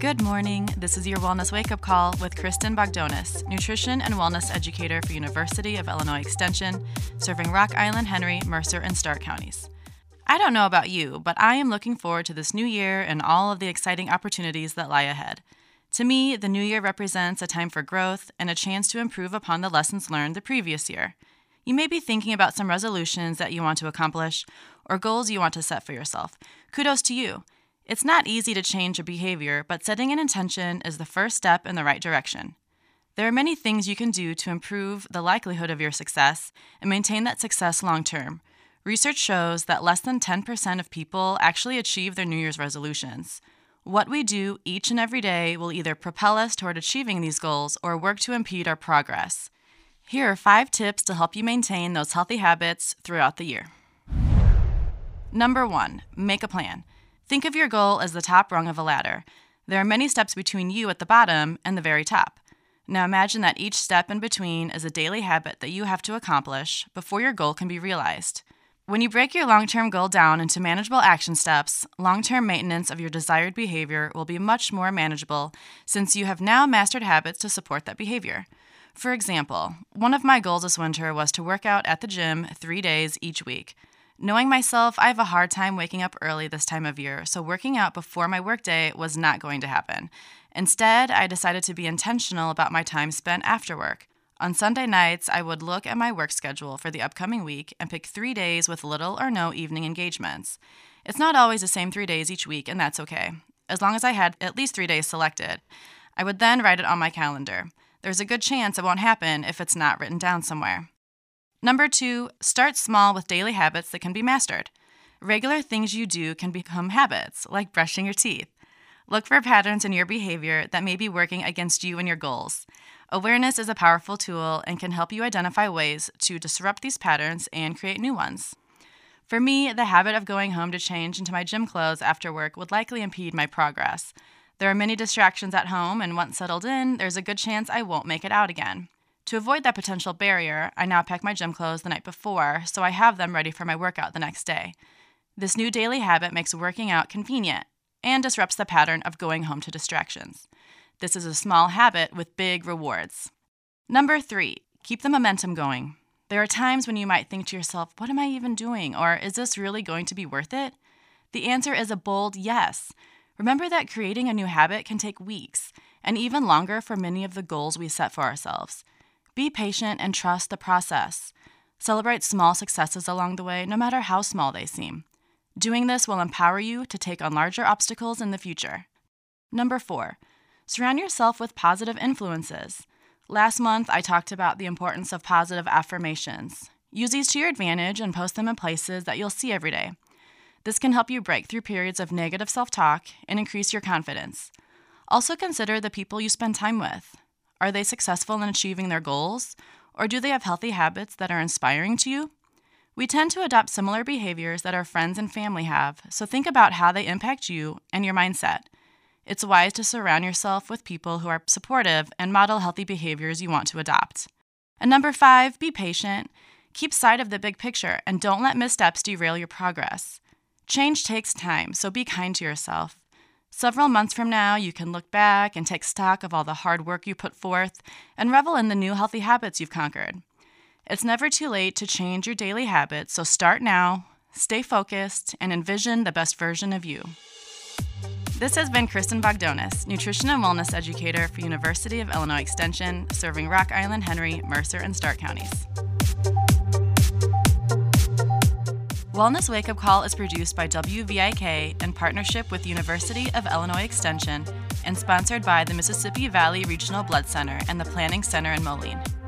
Good morning. This is your Wellness Wake-Up Call with Kristen Bogdonis, nutrition and wellness educator for University of Illinois Extension, serving Rock Island, Henry, Mercer, and Stark counties. I don't know about you, but I am looking forward to this new year and all of the exciting opportunities that lie ahead. To me, the new year represents a time for growth and a chance to improve upon the lessons learned the previous year. You may be thinking about some resolutions that you want to accomplish or goals you want to set for yourself. Kudos to you. It's not easy to change your behavior, but setting an intention is the first step in the right direction. There are many things you can do to improve the likelihood of your success and maintain that success long term. Research shows that less than 10% of people actually achieve their New Year's resolutions. What we do each and every day will either propel us toward achieving these goals or work to impede our progress. Here are 5 tips to help you maintain those healthy habits throughout the year. Number 1, make a plan. Think of your goal as the top rung of a ladder. There are many steps between you at the bottom and the very top. Now imagine that each step in between is a daily habit that you have to accomplish before your goal can be realized. When you break your long-term goal down into manageable action steps, long-term maintenance of your desired behavior will be much more manageable since you have now mastered habits to support that behavior. For example, one of my goals this winter was to work out at the gym 3 days each week. Knowing myself, I have a hard time waking up early this time of year, so working out before my workday was not going to happen. Instead, I decided to be intentional about my time spent after work. On Sunday nights, I would look at my work schedule for the upcoming week and pick 3 days with little or no evening engagements. It's not always the same 3 days each week, and that's okay, as long as I had at least 3 days selected. I would then write it on my calendar. There's a good chance it won't happen if it's not written down somewhere. Number 2, start small with daily habits that can be mastered. Regular things you do can become habits, like brushing your teeth. Look for patterns in your behavior that may be working against you and your goals. Awareness is a powerful tool and can help you identify ways to disrupt these patterns and create new ones. For me, the habit of going home to change into my gym clothes after work would likely impede my progress. There are many distractions at home, and once settled in, there's a good chance I won't make it out again. To avoid that potential barrier, I now pack my gym clothes the night before, so I have them ready for my workout the next day. This new daily habit makes working out convenient and disrupts the pattern of going home to distractions. This is a small habit with big rewards. Number 3, keep the momentum going. There are times when you might think to yourself, what am I even doing? Or is this really going to be worth it? The answer is a bold yes. Remember that creating a new habit can take weeks, and even longer for many of the goals we set for ourselves. Be patient and trust the process. Celebrate small successes along the way, no matter how small they seem. Doing this will empower you to take on larger obstacles in the future. Number 4, surround yourself with positive influences. Last month, I talked about the importance of positive affirmations. Use these to your advantage and post them in places that you'll see every day. This can help you break through periods of negative self-talk and increase your confidence. Also consider the people you spend time with. Are they successful in achieving their goals, or do they have healthy habits that are inspiring to you? We tend to adopt similar behaviors that our friends and family have, so think about how they impact you and your mindset. It's wise to surround yourself with people who are supportive and model healthy behaviors you want to adopt. And number 5, be patient. Keep sight of the big picture and don't let missteps derail your progress. Change takes time, so be kind to yourself. Several months from now, you can look back and take stock of all the hard work you put forth and revel in the new healthy habits you've conquered. It's never too late to change your daily habits, so start now, stay focused, and envision the best version of you. This has been Kristen Bogdonis, nutrition and wellness educator for University of Illinois Extension, serving Rock Island, Henry, Mercer, and Stark counties. Wellness Wake Up Call is produced by WVIK in partnership with University of Illinois Extension and sponsored by the Mississippi Valley Regional Blood Center and the Planning Center in Moline.